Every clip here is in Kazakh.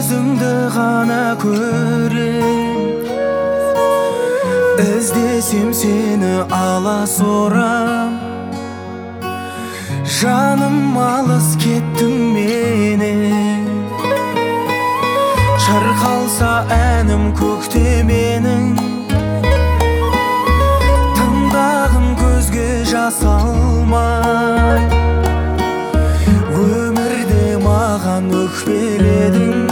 өзіңді ғана көрем, іздесем сені аласұрам. Жаным алыс кеттің менен, шырқалса әнім көкте менің, тыңдағым көзге жас алмай. Өмірде маған өкпеледің,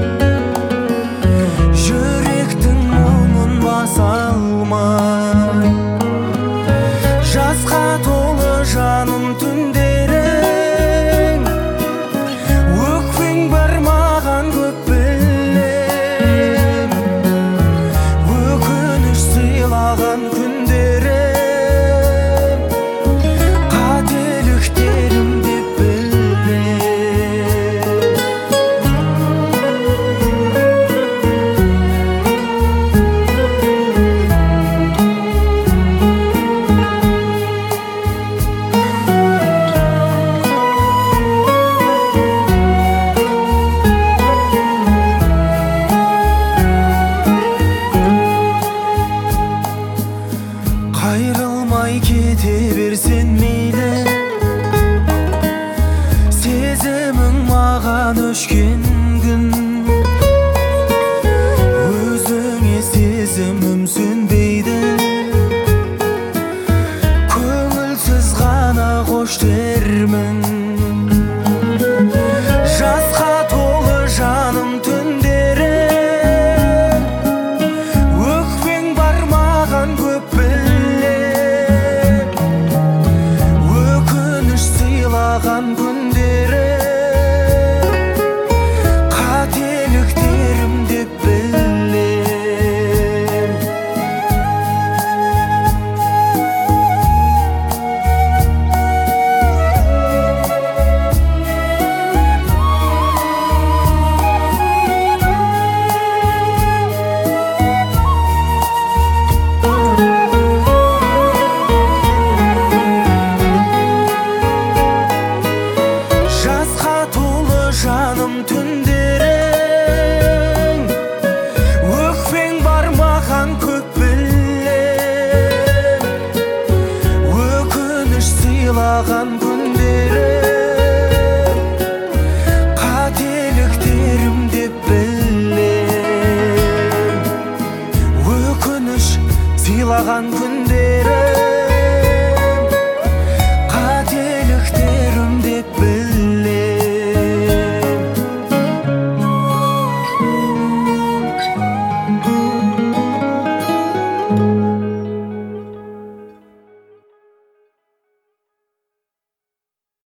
жүректің мұңын баса алмай. Жасқа толы жаным түндерің, өкпең бар маған көп білем. Өкініш сыйлаған күндерім, қателіктерім деп білем. Қайрылмай кете берсен мейлі, сезімің маған өшкен күн. Өзіңе сезімім сөнбейді, көңілсіз ғана қош дермін. Жасқа толы жаным түндерім, өкпең бар маған көп білем. Өкініш сыйлаған күндерім, қателіктерім деп білем. Жасқа толы жаным түндерің, өкпең бар маған көп білем. Өкініш сыйлаған күндерім, қателіктерім деп білем. Өкініш сыйлаған күндерім,